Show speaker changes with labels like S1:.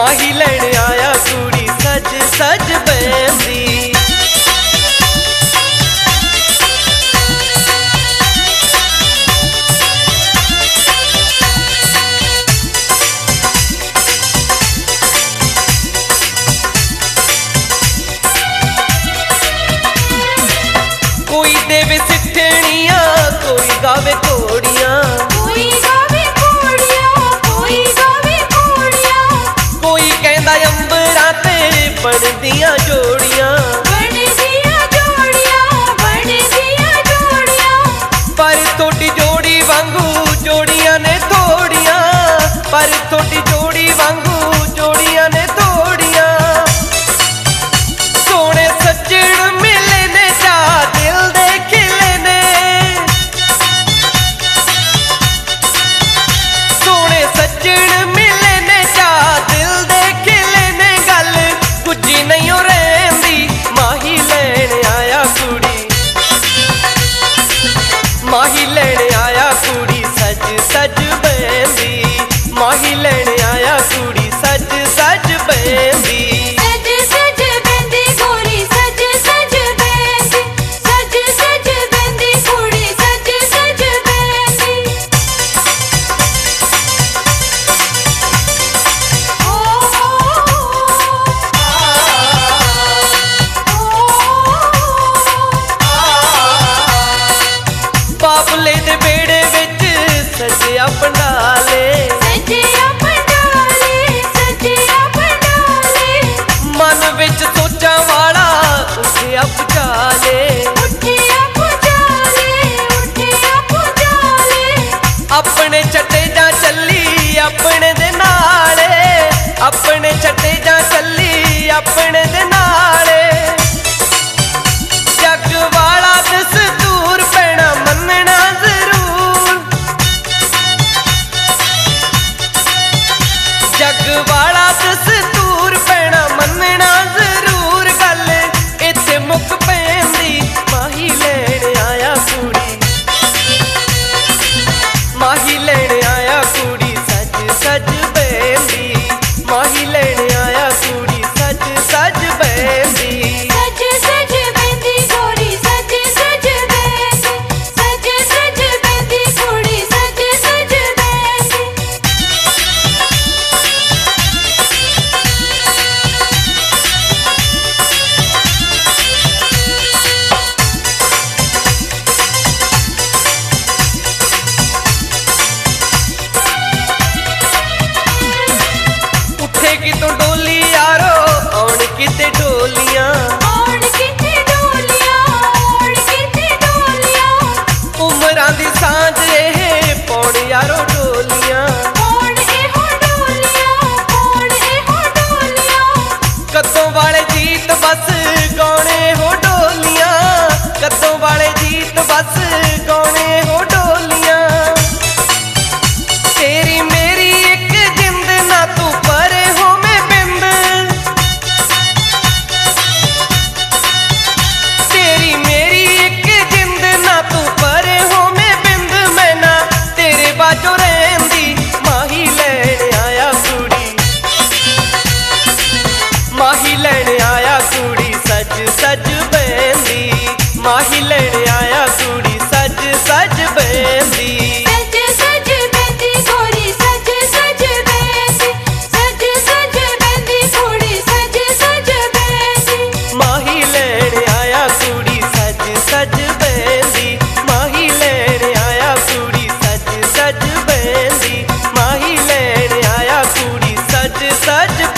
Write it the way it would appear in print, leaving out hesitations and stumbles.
S1: माही लैन आया कुड़ी सज सज बैंदी। कोई देवे सिठनियां कोई गावे घोड़ियां,
S2: कोई गावे घोड़ियां, कोई गावे घोड़ियां।
S1: कोई कहंदा अंबरां ते बनदियां जोड़ियां,
S2: बनदियां जोड़ियां, बनदियां जोड़ियां।
S1: पर थोड़ी जोड़ी वांगू जोड़ियां ने थोड़ियां, पर थोड़ी जोड़ी वांगू जोड़ियां ने थोड़ियां। सोने सज्जण मिले ने जा दिल दे खिले ने, सोने सज्जण मिले ने जा दिल दे खिले ने। गल गुज्जी नहीं हो रही माही लैन आया कुड़ी, माही लैन आया कुड़ी सज सज बैंदी। माही लैन आया कुड़ी सज सज बैंदी।
S2: सज सज बैंदी गोरी सज सज बैंदी, सज सज बैंदी कुड़ी सज सज बैंदी।
S1: बाबले दे बेड़े विच सजिया पंडाले,
S2: सजिया पंडाले, सजिया पंडाले।
S1: मन विच सोचा वाला उठिया पुचाले,
S2: उठिया पुचाले, उठिया पुचाले।
S1: अपने छटे जा चली अपने दे नाले, अपने छटे जा चली अपने दे नाले। जग वाला दस्तूर पैना मनना जरूर, जग वाला दस्तूर पैना मनना जरूर। गल इत्थे मुक पैंदी माही लैन आया कुड़ी, माही लैन आया कुड़ी सज सज बैंदी। माही लैन आया कुड़ी सज सज बैंदी।
S2: सज सज बैंदी गोरी सज सज बैंदी, सज सज बैंदी कुड़ी सज सज बैंदी।
S1: उठे कितों डोली यारो आउण किते डोलियां,
S2: आउण किते डोलियां, आउण किते डोलियां।
S1: उमरां दी सांझ एह पौण यारो डोलियां।
S2: कौन एहो डोलियां, कौन एहो डोलियां।
S1: कद्दों वाले जीत बस गौने हो डोलियां, कद्दों वाले जीत बस गौने हो डोलियां। तेरी मेरी एक जिंद ना तू परे हो मैं बिंद, तेरी मेरी एक जिंद ना तू परे हो मैं बिंद। मैं ना तेरे बाजो रहंदी माही लैन आया कुड़ी, माही लैन आया कुड़ी सज सज बैंदी। माही लैन आया कुड़ी सज सज बैंदी।
S2: सज सज बैंदी गोरी सज सज बैंदी, सज सज बैंदी कुड़ी सज सज बैंदी।
S1: माही लैन आया कुड़ी सज सज बैंदी। माही लैन आया कुड़ी सज सज बैंदी। माही लैन आया कुड़ी सज सज